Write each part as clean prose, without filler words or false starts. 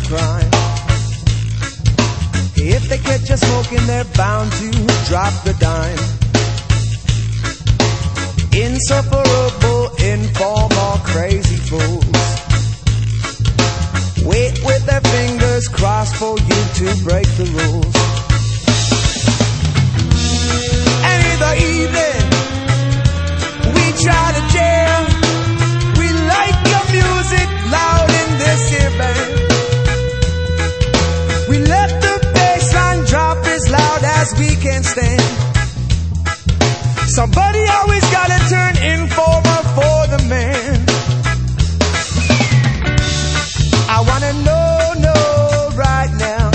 crime. If they catch you smoking, they're bound to drop the dime. Insufferable, informal, crazy fools wait with their fingers crossed for you to break the rules. And in the evening, we try to jam. We like your music loud in this here band. We let the bassline drop as loud as we can stand. Somebody always gotta turn informer for the man. I wanna know right now,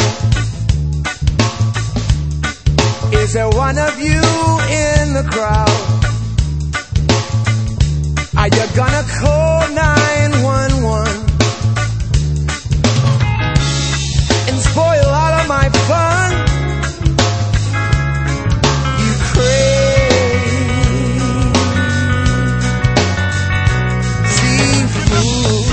is there one of you in the crowd? Are you gonna call 911 and spoil all of my fun? You crazy fool.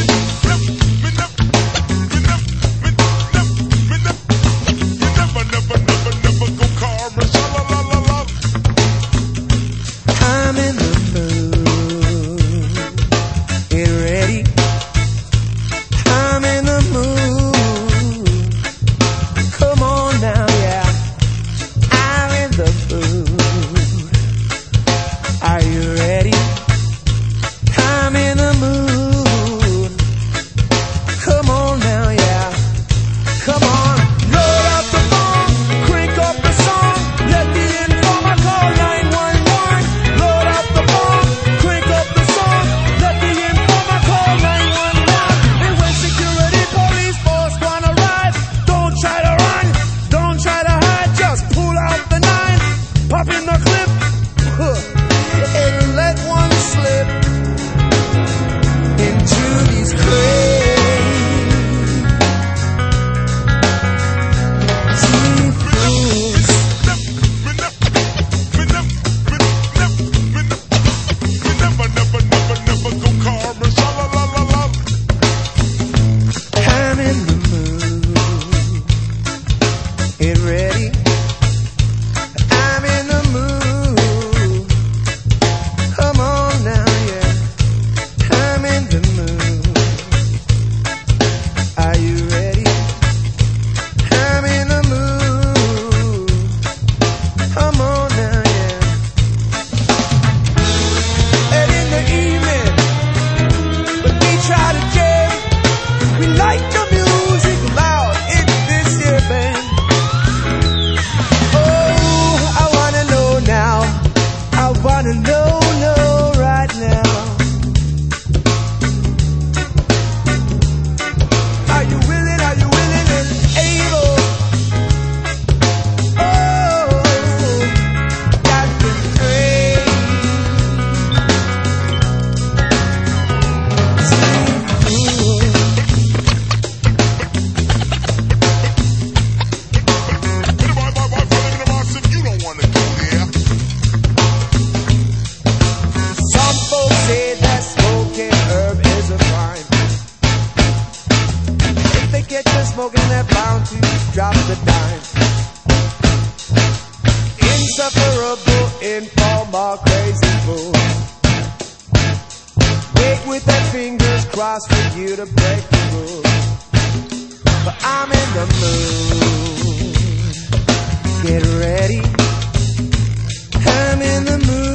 I'm in the mood. Get ready. I'm in the mood. Come on now, yeah. I'm in the mood. Are you ready? I'm in the mood. Come on now, yeah. Come on. Load up the phone, crank up the song. Let the informer call 911. Load up the phone, crank up the song. Let the informer call 911. And when security police force wanna arrive, don't try to run, don't try to hide, just pull out the 9, pop in the clip, and let one slip into these crazy fools. I'm in the mood. Get ready. I'm in the mood. Come on now, yeah. I'm in the mood. Are you ready? I'm in the mood. Come on now, yeah. And in the evening, when we try to jam, we like the music loud in this here band. Oh, I wanna know now. I wanna know right now. Are you willing and able? Oh, got the crazy fool. Some folks say that smoking herb is a crime. If they get you smoking, they're bound to drop the dime. Insufferable, informal, crazy fool wait with their fingers crossed for you to break the rules. But I'm in the mood. Get ready. I'm in the mood.